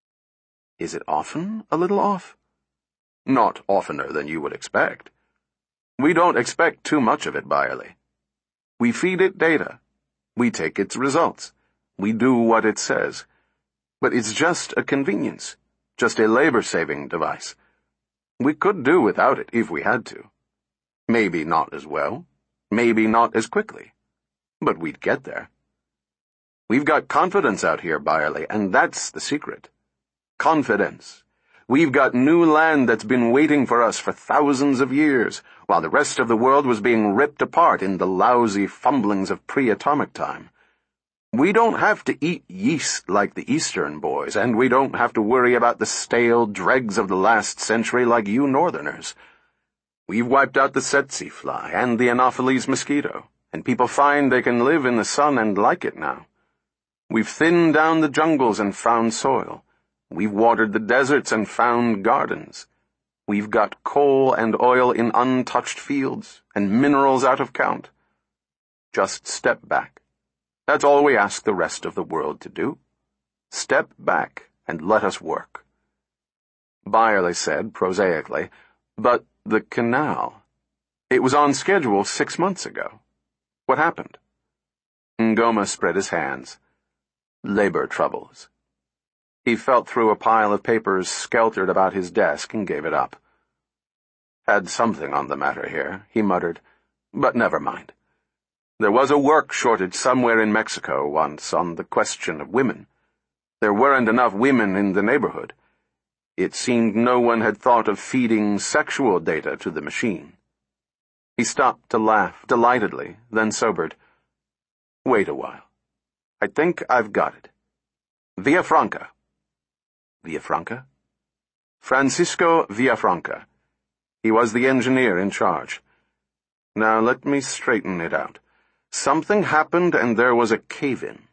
"Is it often a little off?" "Not oftener than you would expect. We don't expect too much of it, Byerly. We feed it data. We take its results. We do what it says. But it's just a convenience, just a labor-saving device. We could do without it if we had to. Maybe not as well, maybe not as quickly, but we'd get there. We've got confidence out here, Byerly, and that's the secret. Confidence. We've got new land that's been waiting for us for thousands of years, while the rest of the world was being ripped apart in the lousy fumblings of pre-atomic time. We don't have to eat yeast like the Eastern boys, and we don't have to worry about the stale dregs of the last century like you Northerners. We've wiped out the tsetse fly and the Anopheles mosquito, and people find they can live in the sun and like it now. We've thinned down the jungles and found soil. We've watered the deserts and found gardens. We've got coal and oil in untouched fields, and minerals out of count. Just step back. That's all we ask the rest of the world to do. Step back and let us work." Byerly said prosaically, "But the canal. It was on schedule 6 months ago. What happened?" Ngoma spread his hands. "Labor troubles." He felt through a pile of papers skeltered about his desk and gave it up. Had something on the matter here, he muttered, but never mind. There was a work shortage somewhere in Mexico once on the question of women. There weren't enough women in the neighborhood. It seemed no one had thought of feeding sexual data to the machine. He stopped to laugh delightedly, then sobered. Wait a while. I think I've got it. Villafranca. Villafranca? Francisco Villafranca. He was the engineer in charge. Now let me straighten it out. Something happened and there was a cave-in.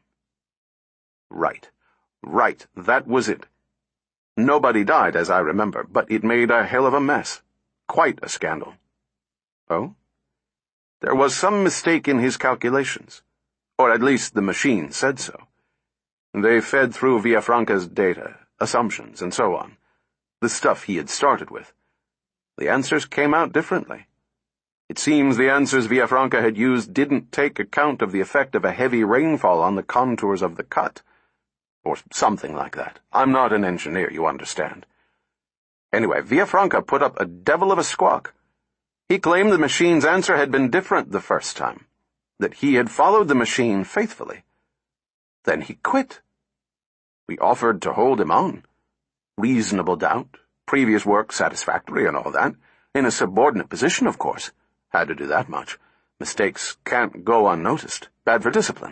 Right, that was it. Nobody died, as I remember, but it made a hell of a mess. Quite a scandal. Oh? There was some mistake in his calculations. Or at least the machine said so. They fed through Villafranca's data, assumptions, and so on. The stuff he had started with. The answers came out differently. It seems the answers Villafranca had used didn't take account of the effect of a heavy rainfall on the contours of the cut. Or something like that. I'm not an engineer, you understand. Anyway, Villafranca put up a devil of a squawk. He claimed the machine's answer had been different the first time, that he had followed the machine faithfully. Then he quit. We offered to hold him on. Reasonable doubt, previous work satisfactory and all that, in a subordinate position, of course. Had to do that much. Mistakes can't go unnoticed. Bad for discipline.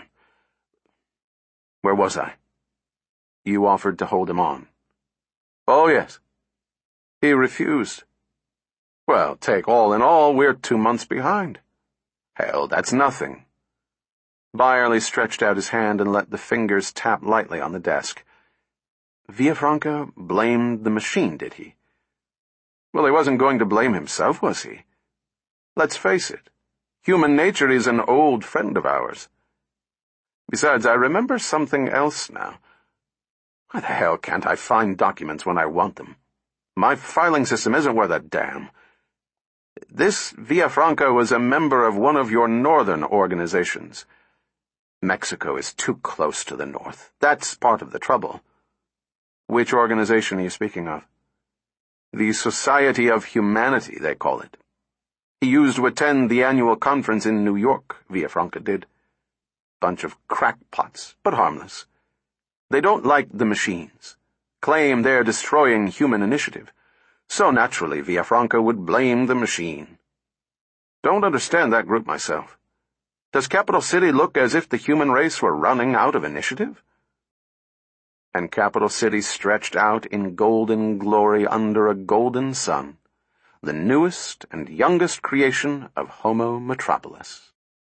Where was I? You offered to hold him on. Oh, yes. He refused. Well, take all in all, we're 2 months behind. Hell, that's nothing. Byerly stretched out his hand and let the fingers tap lightly on the desk. Villafranca blamed the machine, did he? Well, he wasn't going to blame himself, was he? Let's face it, human nature is an old friend of ours. Besides, I remember something else now. Why the hell can't I find documents when I want them? My filing system isn't worth a damn. This Villafranca was a member of one of your northern organizations. Mexico is too close to the north. That's part of the trouble. Which organization are you speaking of? The Society of Humanity, they call it. He used to attend the annual conference in New York, Villafranca did. Bunch of crackpots, but harmless. They don't like the machines, claim they're destroying human initiative. So naturally, Villafranca would blame the machine. Don't understand that group myself. Does Capital City look as if the human race were running out of initiative? And Capital City stretched out in golden glory under a golden sun, the newest and youngest creation of Homo metropolis.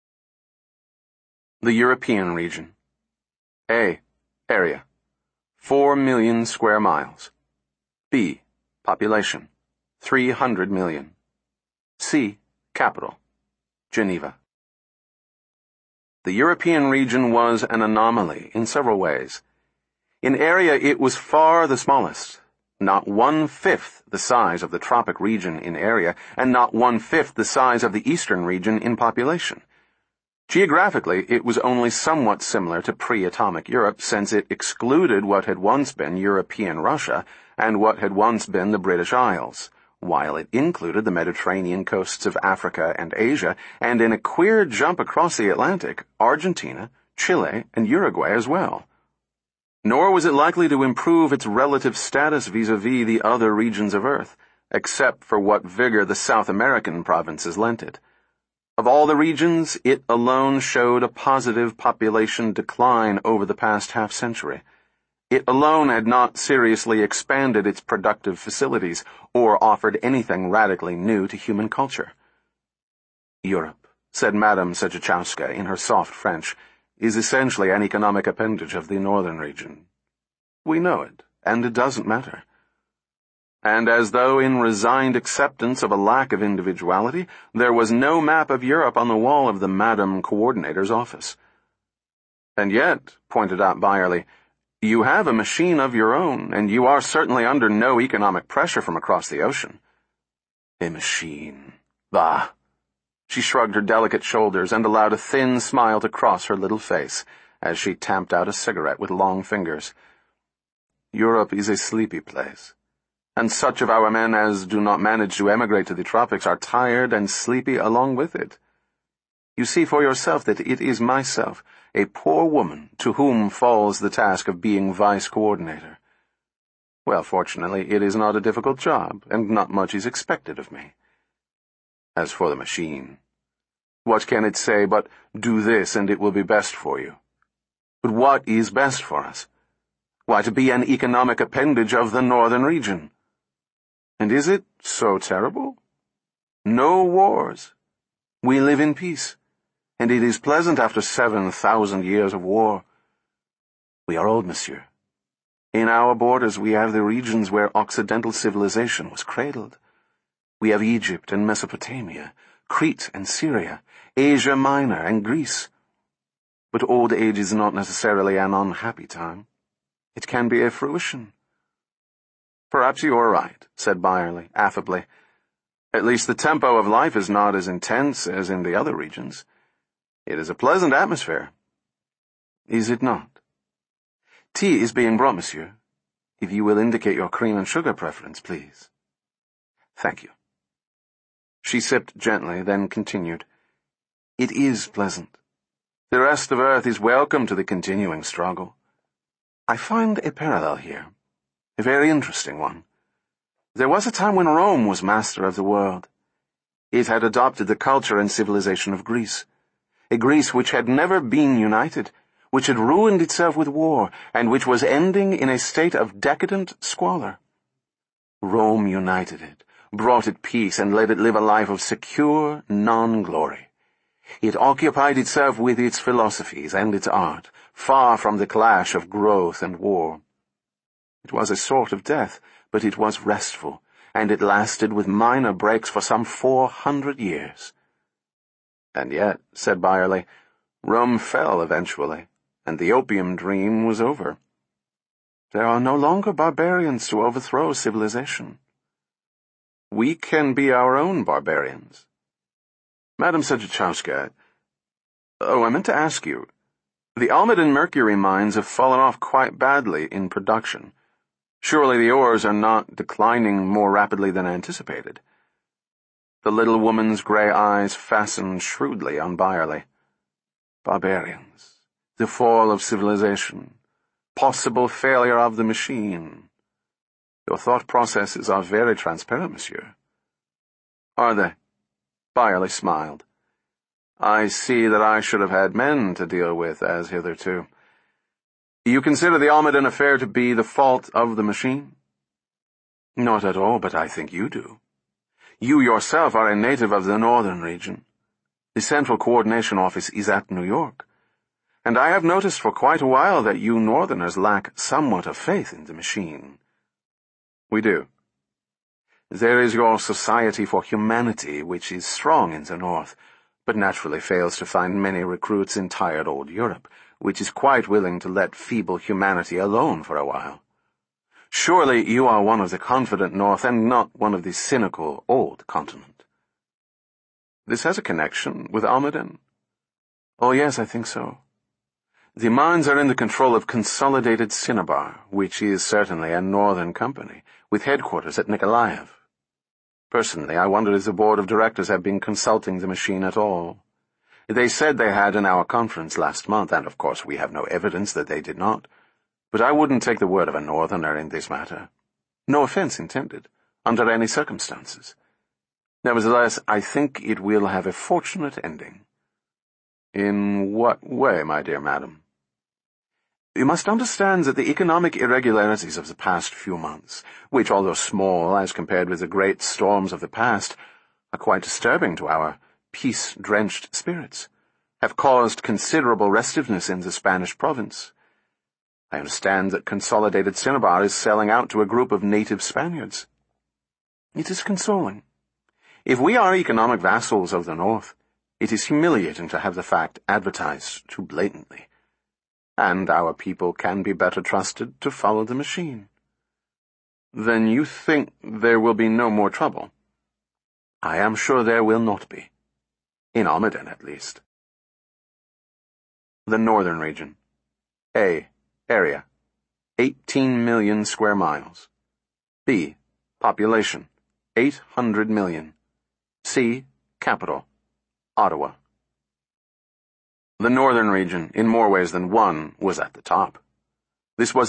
The European region. A. Area. 4 million square miles. B. Population. 300 million. C. Capital. Geneva. The European region was an anomaly in several ways. In area, it was far the smallest, not 1/5 the size of the tropic region in area, and not 1/5 the size of the eastern region in population. Geographically, it was only somewhat similar to pre-atomic Europe, since it excluded what had once been European Russia and what had once been the British Isles, while it included the Mediterranean coasts of Africa and Asia, and in a queer jump across the Atlantic, Argentina, Chile, and Uruguay as well. Nor was it likely to improve its relative status vis-à-vis the other regions of Earth, except for what vigor the South American provinces lent it. Of all the regions, it alone showed a positive population decline over the past half-century. It alone had not seriously expanded its productive facilities or offered anything radically new to human culture. Europe, said Madame Sejachowska in her soft French, is essentially an economic appendage of the northern region. We know it, and it doesn't matter. And as though in resigned acceptance of a lack of individuality, there was no map of Europe on the wall of the Madam Coordinator's office. And yet, pointed out Byerly, you have a machine of your own, and you are certainly under no economic pressure from across the ocean. A machine. Bah! She shrugged her delicate shoulders and allowed a thin smile to cross her little face as she tamped out a cigarette with long fingers. Europe is a sleepy place, and such of our men as do not manage to emigrate to the tropics are tired and sleepy along with it. You see for yourself that it is myself, a poor woman, to whom falls the task of being vice coordinator. Well, fortunately, it is not a difficult job, and not much is expected of me. As for the machine, what can it say but, do this and it will be best for you? But what is best for us? Why, to be an economic appendage of the northern region. And is it so terrible? No wars. We live in peace, and it is pleasant after 7,000 years of war. We are old, monsieur. In our borders we have the regions where Occidental civilization was cradled. We have Egypt and Mesopotamia, Crete and Syria, Asia Minor and Greece. But old age is not necessarily an unhappy time. It can be a fruition. Perhaps you are right, said Byerley, affably. At least the tempo of life is not as intense as in the other regions. It is a pleasant atmosphere. Is it not? Tea is being brought, monsieur. If you will indicate your cream and sugar preference, please. Thank you. She sipped gently, then continued. It is pleasant. The rest of Earth is welcome to the continuing struggle. I find a parallel here, a very interesting one. There was a time when Rome was master of the world. It had adopted the culture and civilization of Greece, a Greece which had never been united, which had ruined itself with war, and which was ending in a state of decadent squalor. Rome united it, brought it peace, and let it live a life of secure non-glory. It occupied itself with its philosophies and its art, far from the clash of growth and war. It was a sort of death, but it was restful, and it lasted with minor breaks for some 400 years. And yet, said Byerley, Rome fell eventually, and the opium dream was over. There are no longer barbarians to overthrow civilization. We can be our own barbarians. Madame Sergejkowska, I meant to ask you, the Almaden mercury mines have fallen off quite badly in production. Surely the ores are not declining more rapidly than anticipated. The little woman's grey eyes fastened shrewdly on Byerley. Barbarians. The fall of civilization. Possible failure of the machine. Your thought processes are very transparent, monsieur. Are they? Byerley smiled. I see that I should have had men to deal with as hitherto. You consider the Almaden affair to be the fault of the machine? Not at all, but I think you do. You yourself are a native of the northern region. The Central Coordination Office is at New York. And I have noticed for quite a while that you northerners lack somewhat of faith in the machine. We do. There is your Society for Humanity, which is strong in the north, but naturally fails to find many recruits in tired old Europe, which is quite willing to let feeble humanity alone for a while. Surely you are one of the confident north and not one of the cynical old continent. This has a connection with Almaden? Oh yes, I think so. The mines are in the control of Consolidated Cinnabar, which is certainly a northern company, with headquarters at Nikolaev. Personally, I wonder if the board of directors have been consulting the machine at all. They said they had in our conference last month, and of course we have no evidence that they did not. But I wouldn't take the word of a northerner in this matter. No offense intended, under any circumstances. Nevertheless, I think it will have a fortunate ending. In what way, my dear madam? You must understand that the economic irregularities of the past few months, which, although small as compared with the great storms of the past, are quite disturbing to our peace-drenched spirits, have caused considerable restiveness in the Spanish province. I understand that Consolidated Cinnabar is selling out to a group of native Spaniards. It is consoling. If we are economic vassals of the North, it is humiliating to have the fact advertised too blatantly. And our people can be better trusted to follow the machine. Then you think there will be no more trouble? I am sure there will not be. In Almaden, at least. The Northern Region. A. Area. 18 million square miles. B. Population, 800 million. C. Capital, Ottawa. The northern region, in more ways than one, was at the top. This was